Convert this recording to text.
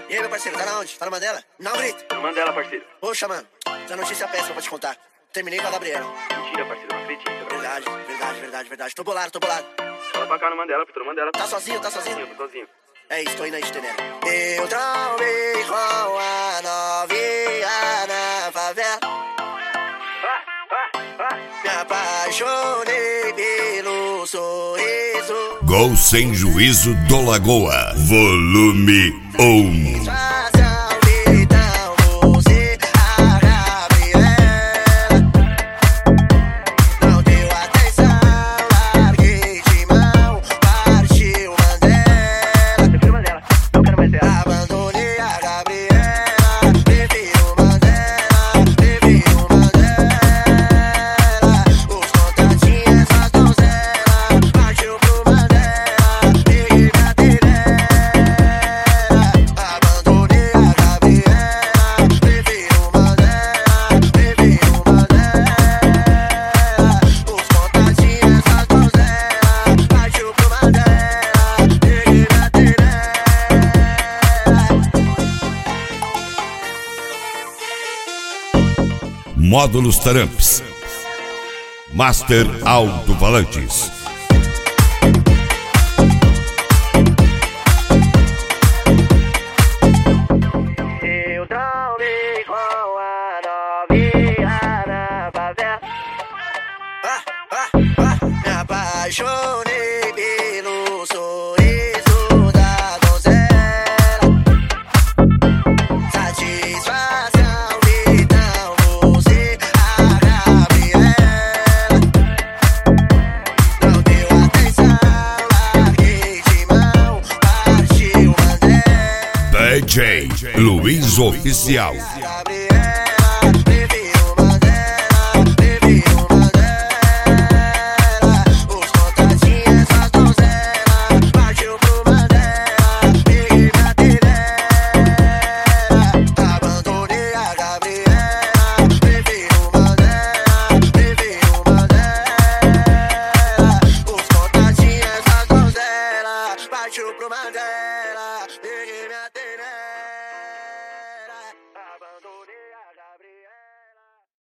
E aí, meu parceiro, tá na onde? Tá no Mandela? Não, grita. No Mandela, parceiro. Poxa, mano, tem notícia péssima pra te contar. Terminei com a Gabriela. Mentira, parceiro, não acredito. Verdade. Tô bolado. Fala pra cá no Mandela, Pitor, no Mandela. Tá sozinho? Tô sozinho. É isso, tô indo aí te entendendo. Eu trombei com a novinha na favela. Me apaixonei pelo sorriso. Gol Sem Juízo do Lagoa, volume 1. Módulos Taramps, Master Alto-Falantes. Eu trombei com a novinha na favela. Me apaixonei pelo sorriso da donzela. Satisfação, então você, a Gabriela. Não deu atenção, larguei de mão, partiu Mandela. DJ Luiz Oficial. Partiu pro Mandela.